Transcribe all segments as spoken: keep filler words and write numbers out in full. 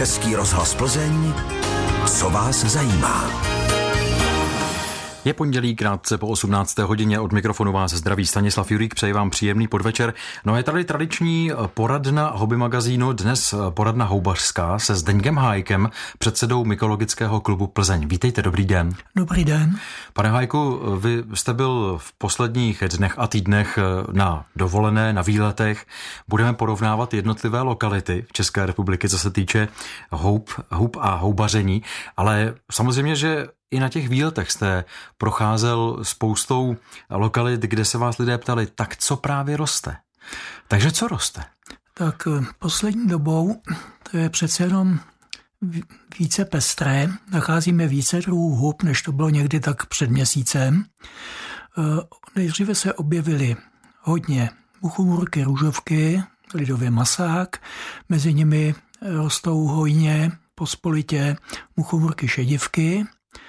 Český rozhlas Plzeň, co vás zajímá. Je pondělí, krátce po osmnácté hodině, od mikrofonu vás zdraví Stanislav Jurík, přeji vám příjemný podvečer. No je tady tradiční poradna hobby magazínu, dnes poradna houbařská se Zdeňkem Hájkem, předsedou Mykologického klubu Plzeň. Vítejte, dobrý den. Dobrý den. Pane Hájku, vy jste byl v posledních dnech a týdnech na dovolené, na výletech. Budeme porovnávat jednotlivé lokality v České republiky, co se týče houb, houb a houbaření, ale samozřejmě, že i na těch výletech jste procházel spoustou lokalit, kde se vás lidé ptali, tak co právě roste? Takže co roste? Tak poslední dobou to je přece jenom více pestré. Nacházíme více druhů hub, než to bylo někdy tak před měsícem. Nejdříve se objevily hodně muchomůrky, růžovky, lidově masák. Mezi nimi rostou hojně, pospolitě muchomůrky šedivky.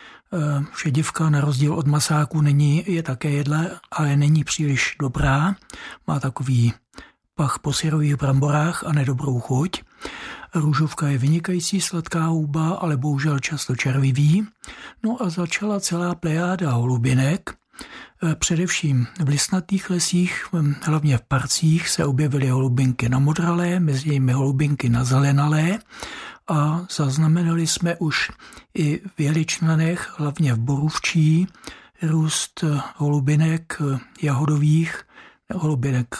Šedivka na rozdíl od masáku není, je také jedle, ale není příliš dobrá. Má takový pach po syrových bramborách a nedobrou chuť. Růžovka je vynikající sladká houba, ale bohužel často červivý. No a začala celá plejáda holubinek. Především v listnatých lesích, hlavně v parcích, se objevily holubinky namodralé, mezi nimi holubinky nazelenalé. A zaznamenali jsme už i v jeličnanech, hlavně v borůvčí, růst holubinek jahodových, holubinek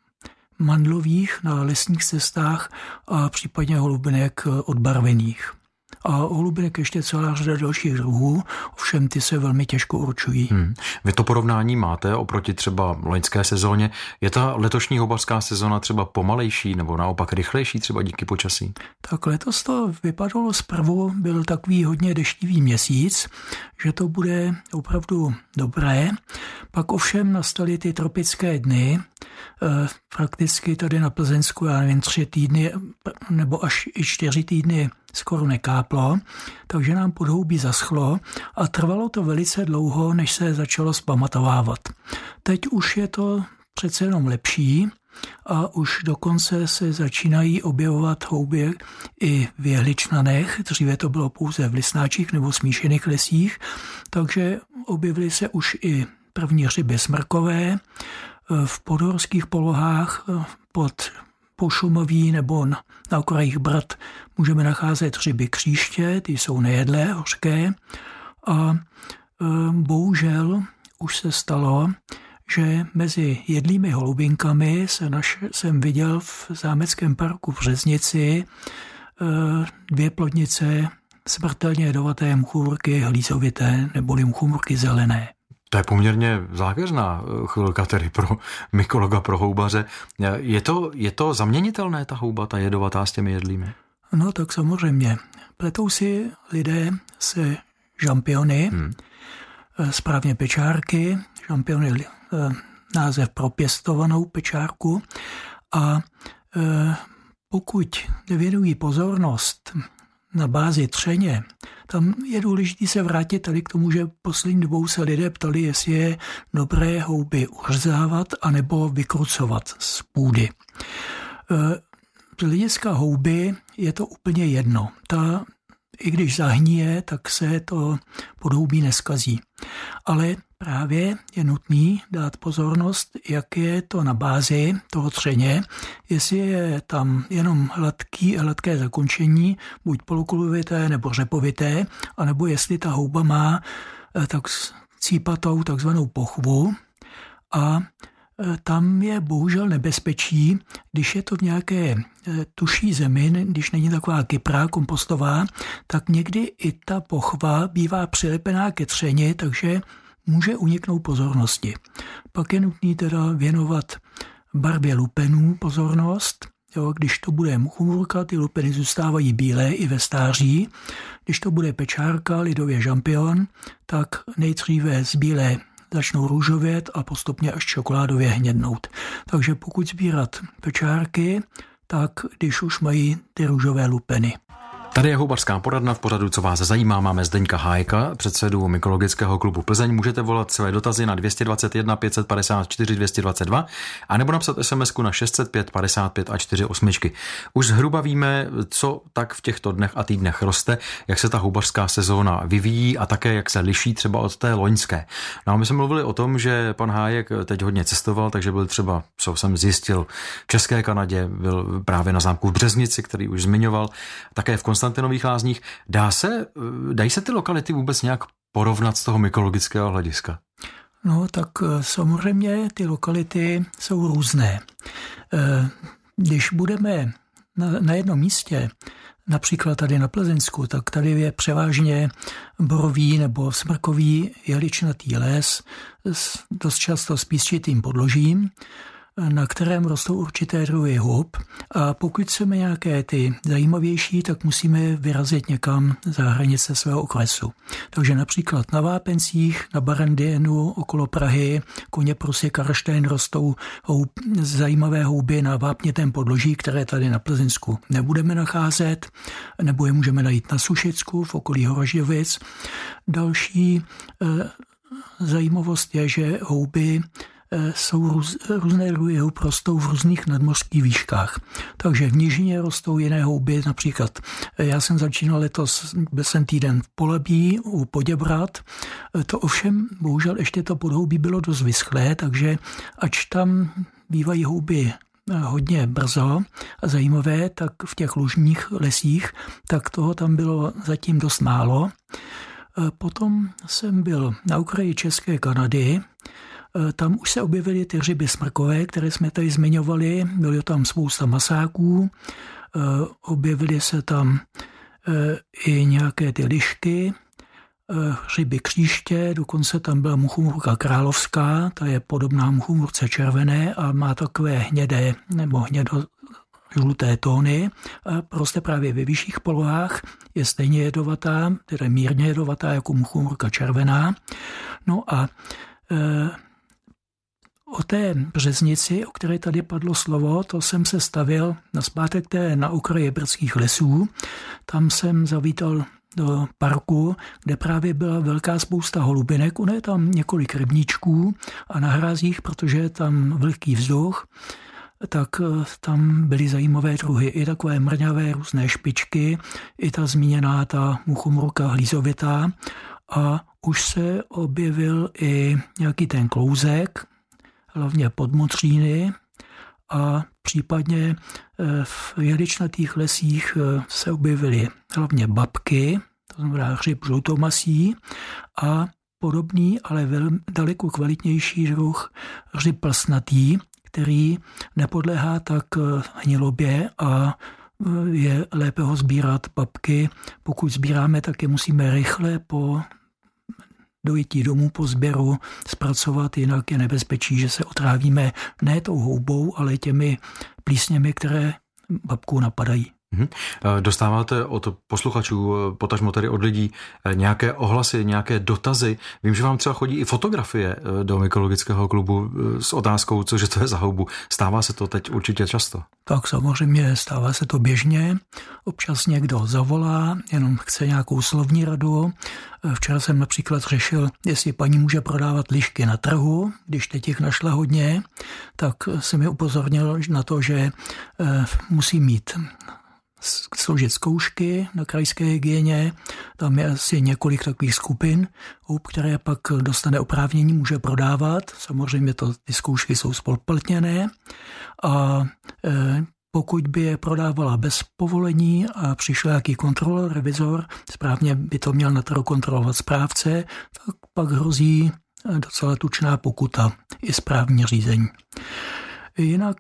mandlových na lesních cestách a případně holubinek odbarvených. A holubinek ještě celá řada dalších druhů, ovšem ty se velmi těžko určují. Hmm. Vy to porovnání máte oproti třeba loňské sezóně. Je ta letošní houbařská sezóna třeba pomalejší nebo naopak rychlejší třeba díky počasí? Tak letos to vypadalo zprvu, byl takový hodně deštivý měsíc, že to bude opravdu dobré. Pak ovšem nastaly ty tropické dny, prakticky tady na Plzeňsku, já nevím, tři týdny nebo až i čtyři týdny skoro nekáplo, takže nám podhoubí zaschlo a trvalo to velice dlouho, než se začalo zpamatovávat. Teď už je to přece jenom lepší a už dokonce se začínají objevovat houby i v jehličnanech, dříve to bylo pouze v listnáčích nebo smíšených lesích, takže objevily se už i první hřiby smrkové, v podhorských polohách pod Pošumoví nebo na, na okrajích Brd můžeme nacházet hřiby kříště, ty jsou nejedlé, hořké. A e, bohužel už se stalo, že mezi jedlými holubinkami se naš, jsem viděl v zámeckém parku v Řeznici e, dvě plodnice smrtelně jedovaté muchomůrky hlízovité neboli muchomůrky zelené. To je poměrně zákeřná chvilka tedy pro mykologa, pro houbaře. Je to, je to zaměnitelné, ta houba, ta jedovatá s těmi jedlými? No tak samozřejmě. Pletou si lidé se žampiony, hmm. správně pečárky, žampiony název pro pěstovanou pečárku a pokud nevěnují pozornost na bázi třeně, tam je důležité se vrátit tady k tomu, že poslední dobou se lidé ptali, jestli je dobré houby uřezávat anebo vykrucovat z půdy. Z hlediska houby je to úplně jedno. Ta, i když zahníje, tak se to podhoubí neskazí. Ale právě je nutný dát pozornost, jak je to na bázi toho třeně, jestli je tam jenom hladký, hladké zakončení, buď polokulovité nebo řepovité, anebo jestli ta houba má tak cípatou takzvanou pochvu a tam je bohužel nebezpečí, když je to v nějaké tuší zemi, když není taková kyprá, kompostová, tak někdy i ta pochva bývá přilepená ke třeni, takže může uniknout pozornosti. Pak je nutný teda věnovat barvě lupenů pozornost. Jo, když to bude muchomůrka, ty lupeny zůstávají bílé i ve stáří. Když to bude pečárka, lidově žampion, tak nejdříve z bílé začnou růžovět a postupně až čokoládově hnědnout. Takže pokud sbírat pečárky, tak když už mají ty růžové lupeny. Tady je houbařská poradna v pořadu, co vás zajímá. Máme Zdeňka Hájka, předsedu Mykologického klubu Plzeň. Můžete volat své dotazy na dvě stě dvacet jedna pět set padesát čtyři dvě stě dvacet dva a nebo napsat SMSku na šest set pět padesát pět a čtyři osmičky. Už zhruba víme, co tak v těchto dnech a týdnech roste, jak se ta houbařská sezóna vyvíjí a také jak se liší třeba od té loňské. No a my jsme mluvili o tom, že pan Hájek teď hodně cestoval, takže byl třeba, co jsem zjistil, v České Kanadě, byl právě na zámku v Březnici, který už zmiňoval, také v Konstantinových Lázních. Dá se, dají se ty lokality vůbec nějak porovnat z toho mykologického hlediska? No tak samozřejmě ty lokality jsou různé. Když budeme na, na jednom místě, například tady na Plzeňsku, tak tady je převážně borový nebo smrkový jehličnatý les s dost často s písčitým podložím, na kterém rostou určité druhy hub, a pokud chceme nějaké ty zajímavější, tak musíme vyrazit někam za hranice svého okresu. Takže například na Vápencích, na Barandienu, okolo Prahy, Koněprusy, Karlštejn rostou houb, zajímavé houby na vápnitém podloží, které tady na Plzeňsku nebudeme nacházet, nebo je můžeme najít na Sušicku, v okolí Horožďovic. Další e, zajímavost je, že houby jsou růz, různé druhy hub rostou v různých nadmořských výškách. Takže v nížině rostou jiné houby, například já jsem začínal letos, byl jsem týden v Polabí u Poděbrad, to ovšem, bohužel ještě to podhoubí bylo dost vyschlé, takže ač tam bývají houby hodně brzo a zajímavé, tak v těch lužních lesích, tak toho tam bylo zatím dost málo. Potom jsem byl na okraji České Kanady. Tam už se objevily ty hřiby smrkové, které jsme tady zmiňovali. Bylo tam spousta masáků, objevily se tam i nějaké ty lišky, hřiby kříště, dokonce tam byla muchomůrka královská, ta je podobná muchomůrce červené a má takové hnědé nebo hnědo žluté tóny a roste právě ve vyšších polohách, je stejně jedovatá, tedy mírně jedovatá jako muchomůrka červená. No a e, o té Březnici, o které tady padlo slovo, to jsem se stavil nazpátek té na okraji brdských lesů. Tam jsem zavítal do parku, kde právě byla velká spousta holubinek. Ono je tam několik rybníčků a na hrázích, protože je tam velký vzduch, tak tam byly zajímavé druhy. I takové mrňavé různé špičky, i ta zmíněná ta muchomůrka hlízovitá. A už se objevil i nějaký ten klouzek, hlavně podmotříny, a případně v jehličnatých lesích se objevily hlavně babky, to znamená hřib žloutomasí, a podobný, ale velmi daleko kvalitnější druh hřib plsnatý, který nepodléhá tak hnilobě a je lépe ho sbírat babky. Pokud sbíráme, tak je musíme rychle po dojití domů po sběru zpracovat, jinak je nebezpečí, že se otrávíme ne tou houbou, ale těmi plísněmi, které babku napadají. Dostáváte od posluchačů, potažmo tedy od lidí, nějaké ohlasy, nějaké dotazy? Vím, že vám třeba chodí i fotografie do Mykologického klubu s otázkou, cože to je za houbu. Stává se to teď určitě často? Tak samozřejmě stává se to běžně. Občas někdo zavolá, jenom chce nějakou slovní radu. Včera jsem například řešil, jestli paní může prodávat lišky na trhu, když teď jich našla hodně, tak jsem je upozornil na to, že musí mít složit zkoušky na krajské hygieně. Tam je asi několik takových skupin hub, které pak dostane oprávnění, může prodávat. Samozřejmě to, ty zkoušky jsou spoluplatněné a e, pokud by je prodávala bez povolení a přišel nějaký kontrolor, revizor, správně by to měl na trhu kontrolovat správce, tak pak hrozí docela tučná pokuta i správní řízení. Jinak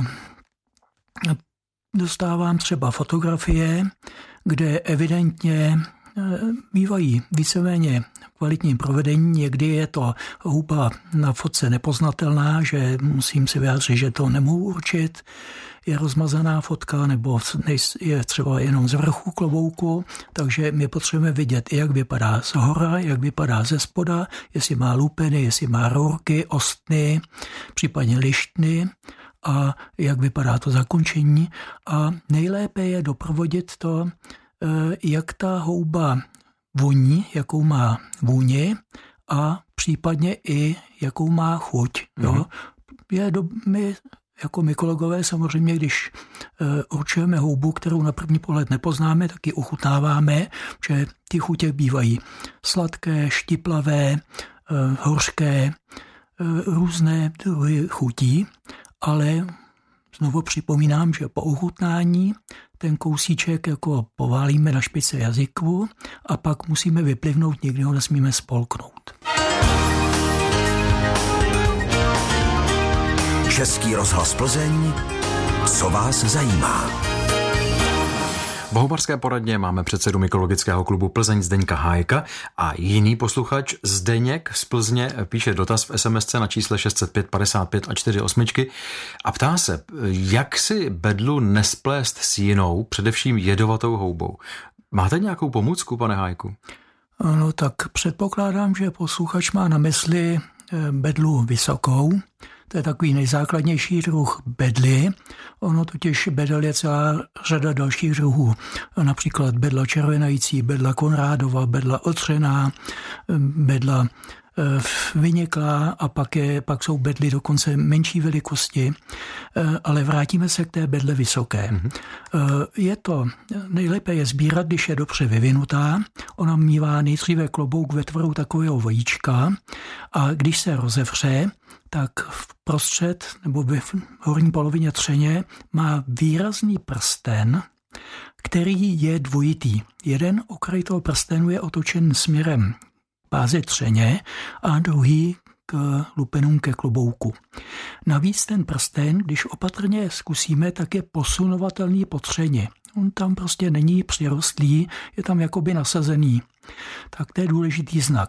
dostávám třeba fotografie, kde evidentně bývají víceméně kvalitní provedení. Někdy je to houba na fotce nepoznatelná, že musím si vyjádřit, že to nemohu určit. Je rozmazaná fotka nebo je třeba jenom z vrchu klobouku, takže my potřebujeme vidět, jak vypadá z hora, jak vypadá ze spoda, jestli má lupeny, jestli má rourky, ostny, případně lištny, a jak vypadá to zakončení. A nejlépe je doprovodit to jak ta houba voní, jakou má vůni a případně i jakou má chuť. Jo? Mm-hmm. Je do, my jako mykologové samozřejmě, když uh, určujeme houbu, kterou na první pohled nepoznáme, tak ji ochutnáváme, že ty chutě bývají sladké, štiplavé, uh, hořké, uh, různé druhy chutí, ale znovu připomínám, že po ochutnání ten kousíček jako poválíme na špice jazyku a pak musíme vyplivnout, nikdy ho nesmíme spolknout. Český rozhlas Plzeň, co vás zajímá. V houbarské poradně máme předsedu mykologického klubu Plzeň Zdeňka Hájka a jiný posluchač Zdeněk z Plzně píše dotaz v SMSce na čísle šest set pět padesát pět a čtyři osmičky a ptá se, jak si bedlu nesplést s jinou, především jedovatou houbou. Máte nějakou pomůcku, pane Hájku? No tak předpokládám, že posluchač má na mysli bedlu vysokou. To je takový nejzákladnější druh bedly. Ono totiž bedel je celá řada dalších druhů. Například bedla červenající, bedla Konrádova, bedla otřená, bedla vyniklá a pak, je, pak jsou bedly dokonce menší velikosti. Ale vrátíme se k té bedle vysoké. Mm-hmm. Je to, nejlépe je sbírat, když je dobře vyvinutá. Ona mívá nejdříve klobouk ve tvaru takového vajíčka a když se rozevře, tak v prostřed nebo v horní polovině třeně má výrazný prsten, který je dvojitý. Jeden okraj toho prstenu je otočen směrem báze třeně a druhý k lupenům ke klobouku. Navíc ten prsten, když opatrně zkusíme, tak je posunovatelný po třeně. On tam prostě není přirostlý, je tam jakoby nasazený. Tak to je důležitý znak.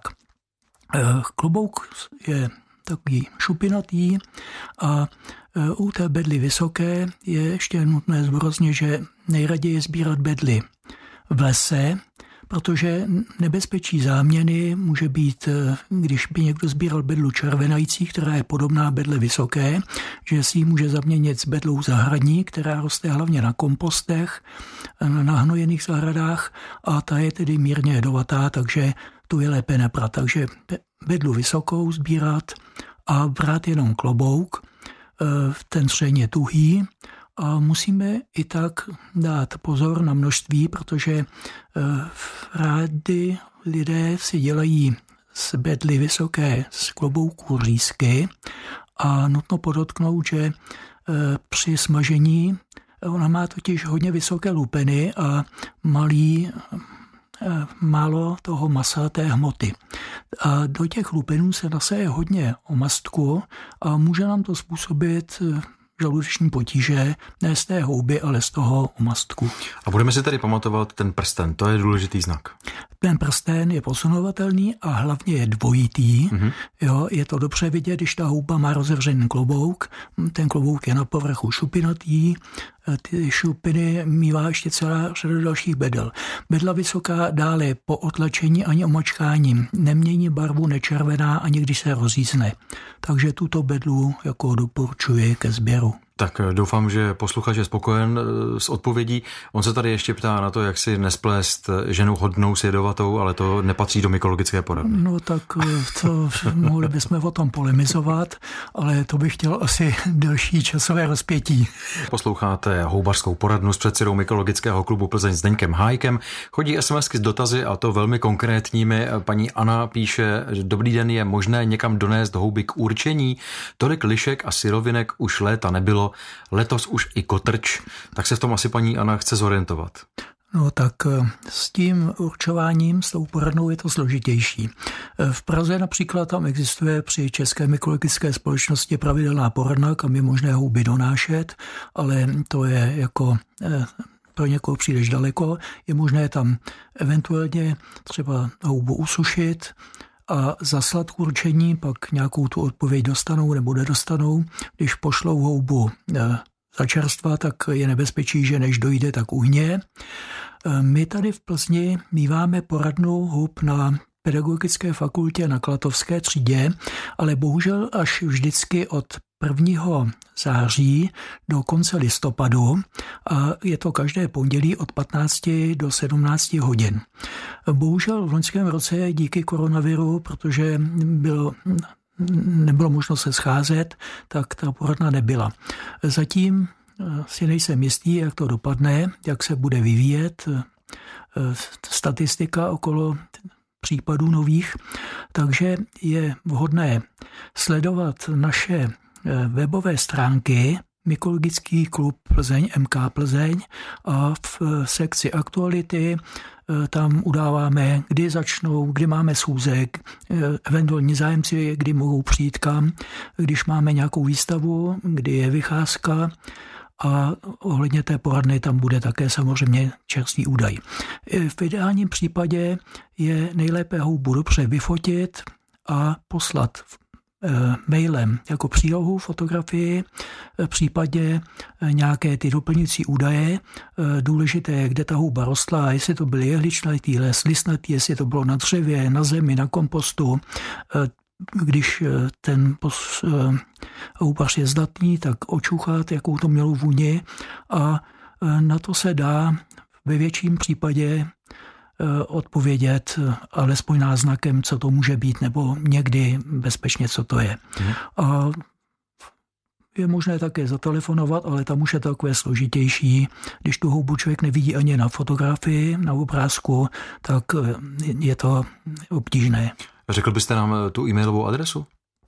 Klobouk je takový šupinatý a u té bedly vysoké je ještě nutné zdůraznit, že nejraději je sbírat bedly v lese, protože nebezpečí záměny může být, když by někdo sbíral bedlu červenající, která je podobná bedle vysoké, že si ji může zaměnit s bedlou zahradní, která roste hlavně na kompostech, na hnojených zahradách a ta je tedy mírně jedovatá, takže tu je lépe nebrat. Takže bedlu vysokou sbírat a brát jenom klobouk, ten třeň je tuhý a musíme i tak dát pozor na množství, protože rádi lidé si dělají z bedly vysoké z klobouku řízky a nutno podotknout, že při smažení ona má totiž hodně vysoké lupeny a malý málo toho masa, té hmoty. A do těch lupenů se naseje hodně omastku a může nám to způsobit žaludeční potíže, ne z té houby, ale z toho omastku. A budeme si tady pamatovat ten prsten, to je důležitý znak. Ten prsten je posunovatelný a hlavně je dvojitý. Mm-hmm. Jo, je to dobře vidět, když ta houba má rozevřený klobouk. Ten klobouk je na povrchu šupinatý, ty šupiny mívá ještě celá řada dalších bedel. Bedla vysoká dále po otlačení ani omačkáním nemění barvu, nečervená ani když se rozjízne. Takže tuto bedlu jako doporučuji ke sběru. Tak doufám, že posluchač je spokojen s odpovědí. On se tady ještě ptá na to, jak si nesplést ženu hodnou s jedovatou, ale to nepatří do mykologické poradny. No tak to mohli bychom o tom polemizovat, ale to bych chtěl asi delší časové rozpětí. Posloucháte houbařskou poradnu s předsedou mykologického klubu Plzeň Zdeňkem Hájkem. Chodí SMSky s dotazy a to velmi konkrétními. Paní Anna píše, dobrý den, je možné někam donést houby k určení? Tolik lišek a syrovinek už léta nebylo, letos už i kotrč, tak se v tom asi paní Anna chce zorientovat. No tak s tím určováním, s tou poradnou je to složitější. V Praze například tam existuje při České mykologické společnosti pravidelná poradna, kam je možné houby donášet, ale to je jako pro někoho příliš daleko. Je možné tam eventuálně třeba houbu usušit a zaslat k určení, pak nějakou tu odpověď dostanou nebo nedostanou. Když pošlou houbu za čerstva, tak je nebezpečí, že než dojde, tak uhně. My tady v Plzni míváme poradnu hub na pedagogické fakultě na Klatovské třídě, ale bohužel až vždycky od prvního září do konce listopadu a je to každé pondělí od patnácti do sedmnácti hodin. Bohužel v loňském roce díky koronaviru, protože bylo, nebylo možno se scházet, tak ta poradna nebyla. Zatím si nejsem jistý, jak to dopadne, jak se bude vyvíjet statistika okolo případů nových, takže je vhodné sledovat naše webové stránky Mykologický klub Plzeň, M K Plzeň, a v sekci aktuality tam udáváme, kdy začnou, kdy máme schůzek, eventuální zájemci, kdy mohou přijít kam, když máme nějakou výstavu, kdy je vycházka, a ohledně té poradny tam bude také samozřejmě čerstvý údaj. V ideálním případě je nejlépe houbu dobře vyfotit a poslat mailem jako přílohu fotografii, v případě nějaké ty doplňující údaje. Důležité je, kde ta houba rostla, jestli to byl jehličnatý les, listnatý, jestli to bylo na dřevě, na zemi, na kompostu. Když ten houbař je zdatný, tak očuchat, jakou to mělo vůni, a na to se dá ve větším případě odpovědět alespoň náznakem, co to může být, nebo někdy bezpečně, co to je. Hmm. A je možné také zatelefonovat, ale tam už je to takové složitější. Když tu houbu člověk nevidí ani na fotografii, na obrázku, tak je to obtížné. Řekl byste nám tu e-mailovou adresu?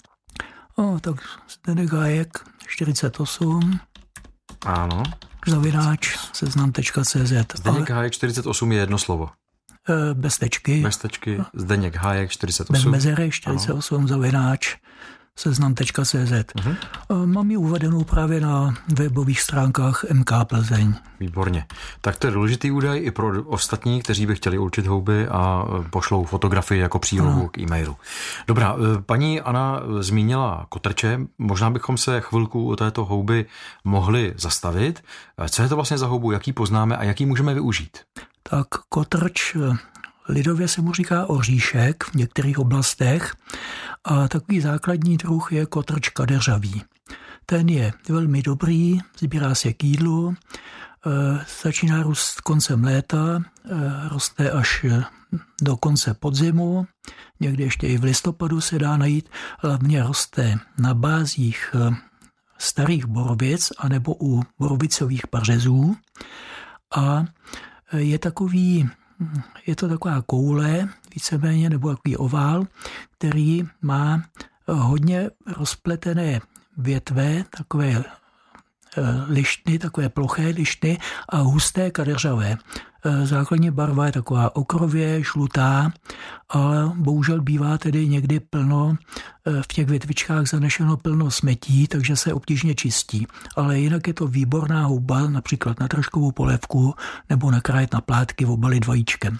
O, tak Zdeněk Hájek čtyřicet osm. Ano. Zavináč seznam tečka cé zet. Zdeněk Hájek čtyřicet osm je jedno slovo. Bez tečky. Bez tečky. Zdeněk Hájek čtyřicet osm. Bez mezery čtyřicet osm, ano. Zavináč seznam tečka cé zet. Uh-huh. Mám ji uvedenou právě na webových stránkách M K Plzeň. Výborně. Tak to je důležitý údaj i pro ostatní, kteří by chtěli určit houby a pošlou fotografii jako přílohu uh-huh. k e-mailu. Dobrá, paní Anna zmínila kotrče, možná bychom se chvilku o této houby mohli zastavit. Co je to vlastně za houbu, jaký poznáme a jaký můžeme využít? Tak kotrč, lidově se mu říká oříšek v některých oblastech, a takový základní druh je kotrč kadeřavý. Ten je velmi dobrý, sbírá se k jídlu, začíná růst koncem léta, roste až do konce podzimu, někdy ještě i v listopadu se dá najít, hlavně roste na bázích starých borovic anebo u borovicových pařezů a je takový, je to taková koule, víceméně, nebo takový ovál, který má hodně rozpletené větve, takové lištny, takové ploché lištny a husté kadeřavé. Základní barva je taková okrově, žlutá, ale bohužel bývá tedy někdy plno, v těch větvičkách zanešeno plno smetí, takže se obtížně čistí. Ale jinak je to výborná houba, například na troškovou polévku nebo nakrájet na plátky, obalit vajíčkem.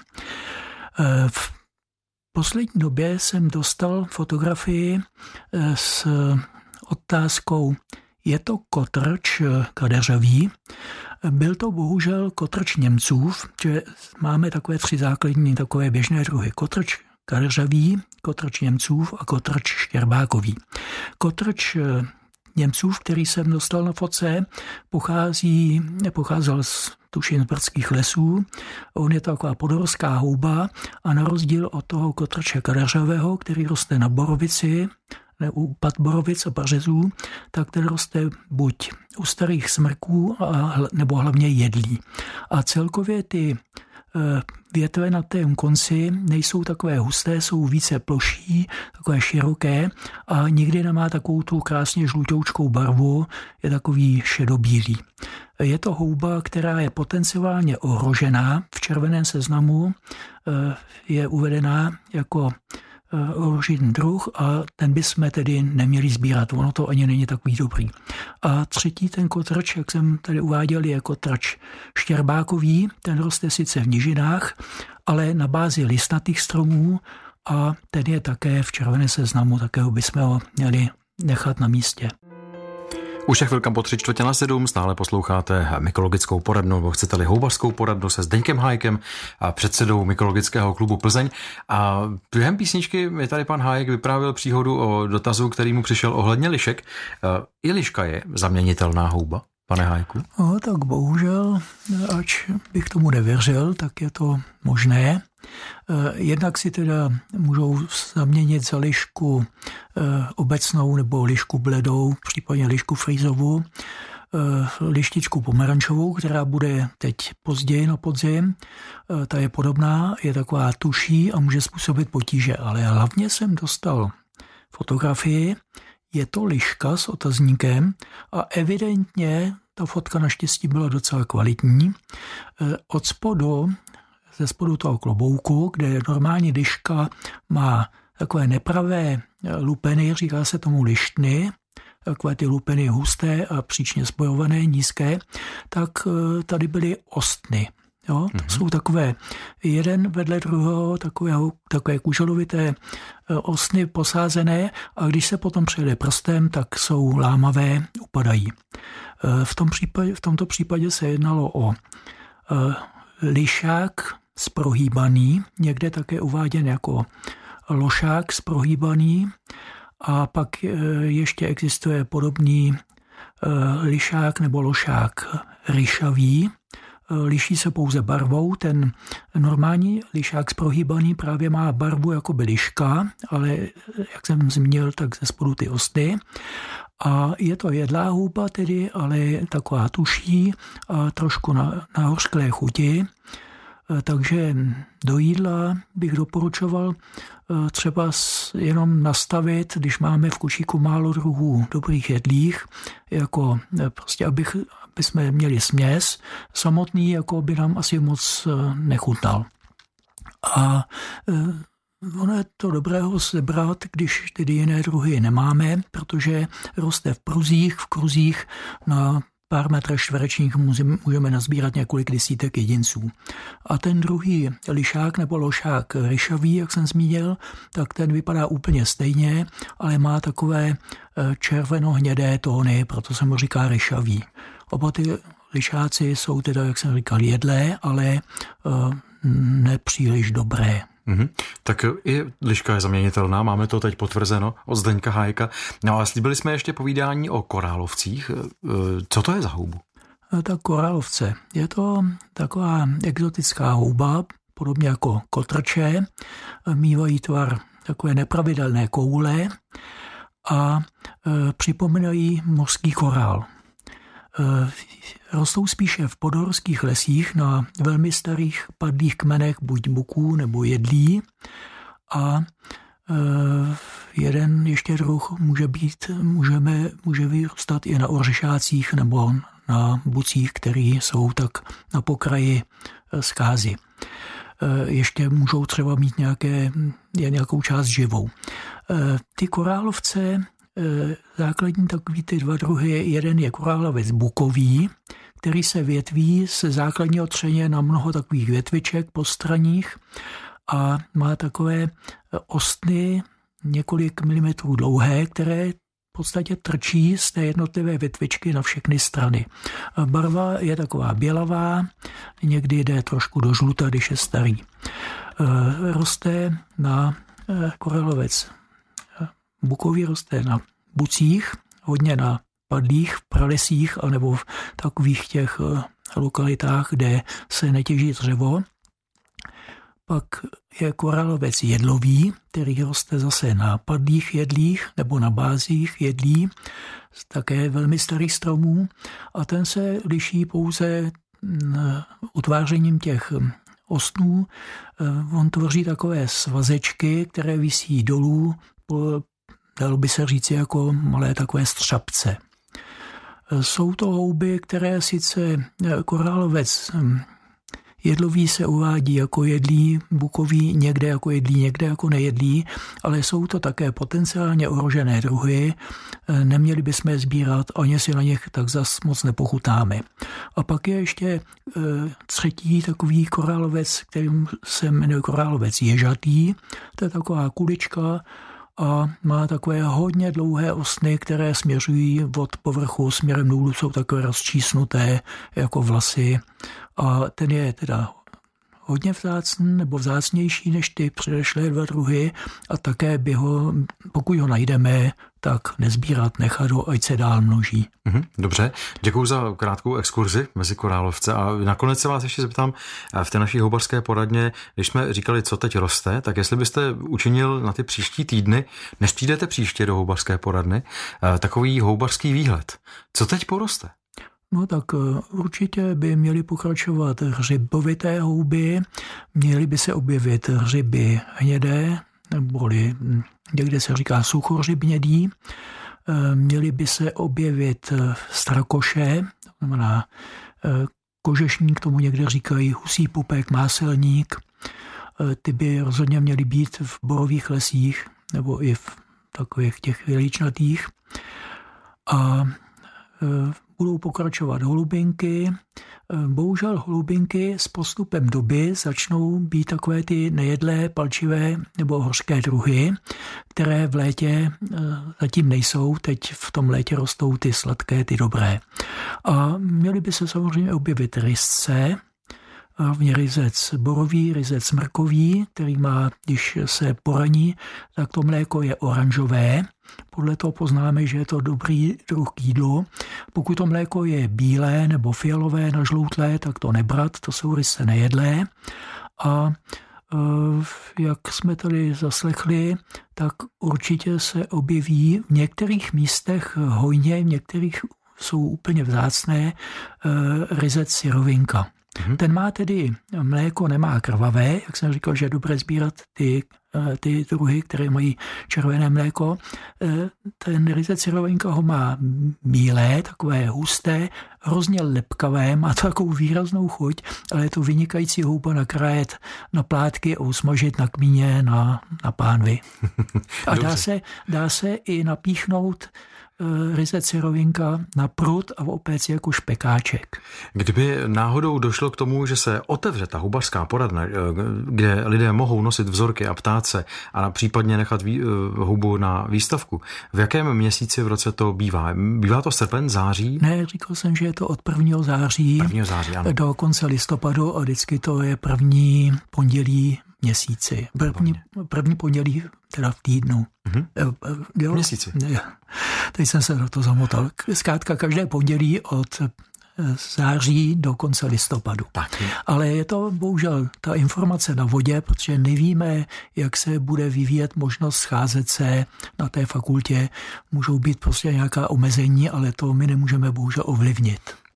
V poslední době jsem dostal fotografii s otázkou: je to kotrč kadeřavý? Byl to bohužel kotrč Němcův, že máme takové tři základní takové běžné druhy. Kotrč kadeřavý, kotrč Němcův a kotrč štěrbákový. Kotrč Němcův, který jsem dostal na fotce, pochází, pocházel z tuším z brdských lesů. On je taková podhorská houba a na rozdíl od toho kotrče kadeřavého, který roste na borovici, u padborovic a pařezů, tak ten roste buď u starých smrků, a, nebo hlavně jedlí. A celkově ty větve na tém konci nejsou takové husté, jsou více ploší, takové široké a nikdy nemá takovou tu krásně žlutoučkou barvu, je takový šedobílý. Je to houba, která je potenciálně ohrožená. V červeném seznamu je uvedená jako ohrožený druh a ten bychom tedy neměli sbírat. Ono to ani není takový dobrý. A třetí ten kotrč, jak jsem tady uváděl, je kotrč štěrbákový. Ten roste sice v nížinách, ale na bázi listnatých stromů a ten je také v červeném seznamu, takého bychom ho měli nechat na místě. Už je chvilka po tři čtvrtě na sedm, stále posloucháte mykologickou poradnu, nebo chcete-li houbařskou poradnu se Zdeňkem Hájkem a předsedou mykologického klubu Plzeň. A během písničky mi tady pan Hájek vyprávěl příhodu o dotazu, který mu přišel ohledně lišek. I liška je zaměnitelná houba, pane Hájku? No, tak bohužel, ač bych tomu nevěřil, tak je to možné. Jednak si teda můžou zaměnit za lišku obecnou nebo lišku bledou, případně lišku frýzovou, lištičku pomerančovou, která bude teď později na podzim. Ta je podobná, je taková tuší a může způsobit potíže, ale hlavně jsem dostal fotografii, je to liška s otazníkem a evidentně ta fotka naštěstí byla docela kvalitní. Od spodu, ze spodu toho klobouku, kde normální liška má takové nepravé lupeny, říká se tomu lištny, takové ty lupeny husté a příčně spojované, nízké, tak tady byly ostny. Jo? To mm-hmm. jsou takové jeden vedle druhého, takové, takové kuželovité ostny posázené a když se potom přejede prstem, tak jsou lámavé, upadají. V, tom případě, v tomto případě se jednalo o lišák sprohýbaný, někde také uváděn jako lošák sprohýbaný a pak ještě existuje podobný lišák nebo lošák ryšavý. Liší se pouze barvou, ten normální lišák sprohýbaný právě má barvu jako by liška, ale jak jsem zmínil, tak ze spodu ty ostny. A je to jedlá houba tedy, ale taková tuší a trošku na, na hořklé chuti. Takže do jídla bych doporučoval třeba jenom nastavit, když máme v košíku málo druhů dobrých jedlých, jako prostě, abych, aby jsme měli směs, samotný jako by nám asi moc nechutnal. A ono je to dobré ho sebrat, když tedy jiné druhy nemáme, protože roste v pruzích, v kruzích na pár metrech čtverečních můžeme nazbírat několik desítek jedinců. A ten druhý lišák nebo lošák ryšavý, jak jsem zmínil, tak ten vypadá úplně stejně, ale má takové červeno-hnědé tóny, proto se mu říká ryšavý. Oba ty lišáci jsou teda, jak jsem říkal, jedlé, ale nepříliš dobré. Mm-hmm. Tak i liška je zaměnitelná, máme to teď potvrzeno od Zdeňka Hájka. No a slíbili jsme ještě povídání o korálovcích. Co to je za houbu? Tak korálovce. Je to taková exotická houba, podobně jako kotrče. Mívají tvar takové nepravidelné koule a připomínají mořský korál. Rostou spíše v podhorských lesích na velmi starých padlých kmenech buď buků nebo jedlí a jeden ještě druh může být, můžeme, může vyrůstat i na ořešácích nebo na bucích, které jsou tak na pokraji zkázy. Ještě můžou třeba mít nějaké, nějakou část živou. Ty korálovce, základní takový ty dva druhy, jeden je korálovec bukový, který se větví se základního třeně na mnoho takových větviček postranních a má takové ostny několik milimetrů dlouhé, které v podstatě trčí z té jednotlivé větvičky na všechny strany. Barva je taková bělavá, někdy jde trošku do žluta, když je starý. Roste na korálovec bukový roste na bucích, hodně na padlých, v pralesích anebo v takových těch lokalitách, kde se netěží dřevo. Pak je korálovec jedlový, který roste zase na padlých jedlích nebo na bázích jedlí, také velmi starých stromů a ten se liší pouze utvářením těch ostnů. On tvoří takové svazečky, které visí dolů, po, dalo by se říct jako malé takové střapce. Jsou to houby, které sice korálovec jedlový se uvádí jako jedlí, bukový někde jako jedlí, někde jako nejedlí, ale jsou to také potenciálně ohrožené druhy, neměli bychom je sbírat, ani si na nich tak zas moc nepochutáme. A pak je ještě třetí takový korálovec, kterým se jmenuje korálovec ježatý, to je taková kulička a má takové hodně dlouhé osny, které směřují od povrchu směrem dolů, jsou takové rozčísnuté jako vlasy a ten je teda hodně vzácný nebo vzácnější než ty předešlé dva druhy a také by ho, pokud ho najdeme, tak nezbírat, nechat ho, ať se dál množí. Dobře, děkuji za krátkou exkurzi mezi korálovce a nakonec se vás ještě zeptám v té naší houbařské poradně, když jsme říkali, co teď roste, tak jestli byste učinil na ty příští týdny, než přijdete příště do houbařské poradny, takový houbařský výhled. Co teď poroste? No tak určitě by měly pokračovat hřibovité houby, měly by se objevit hřiby hnědé, neboli někde se říká suchohřib-hnědý, měly by se objevit strakoše, to znamená kožešník, tomu někde říkají husí pupek, máselník, ty by rozhodně měly být v borových lesích nebo i v takových těch veličnatých a budou pokračovat holubinky. Bohužel holubinky s postupem doby začnou být takové ty nejedlé, palčivé nebo hořké druhy, které v létě zatím nejsou. Teď v tom létě rostou ty sladké, ty dobré. A měly by se samozřejmě objevit rysce, hlavně ryzec borový, ryzec smrkový, který má, když se poraní, tak to mléko je oranžové. Podle toho poznáme, že je to dobrý druh k jídlu. Pokud to mléko je bílé nebo fialové, nažloutlé, tak to nebrat, to jsou ryzce nejedlé. A jak jsme tady zaslechli, tak určitě se objeví v některých místech hojně, v některých jsou úplně vzácné ryzec syrovinka. Ten má tedy mléko, nemá krvavé, jak jsem říkal, že je dobré sbírat ty, ty druhy, které mají červené mléko. Ten ryzec syrovinka ho má bílé, takové husté, hrozně lepkavé, má to takovou výraznou chuť, ale je to vynikající houba nakrájet na plátky a usmažit na kmíně, na, na pánvi. A dá se, dá se i napíchnout ryzec syrovinka na prut a opéct jako špekáček. Kdyby náhodou došlo k tomu, že se otevře ta houbařská poradna, kde lidé mohou nosit vzorky a ptát se a případně nechat vý, houbu na výstavku, v jakém měsíci v roce to bývá? Bývá to srpen, září? Ne, říkal jsem, že je to od prvního září, prvního září ano. Do konce listopadu a vždycky to je první pondělí měsíci. První, první pondělí teda v týdnu. Mm-hmm. V měsíci. Teď jsem se do toho zamotal. Zkrátka každé pondělí od září do konce listopadu. Tak. Ale je to bohužel ta informace na vodě, protože nevíme, jak se bude vyvíjet možnost scházet se na té fakultě. Můžou být prostě nějaká omezení, ale to my nemůžeme bohužel ovlivnit.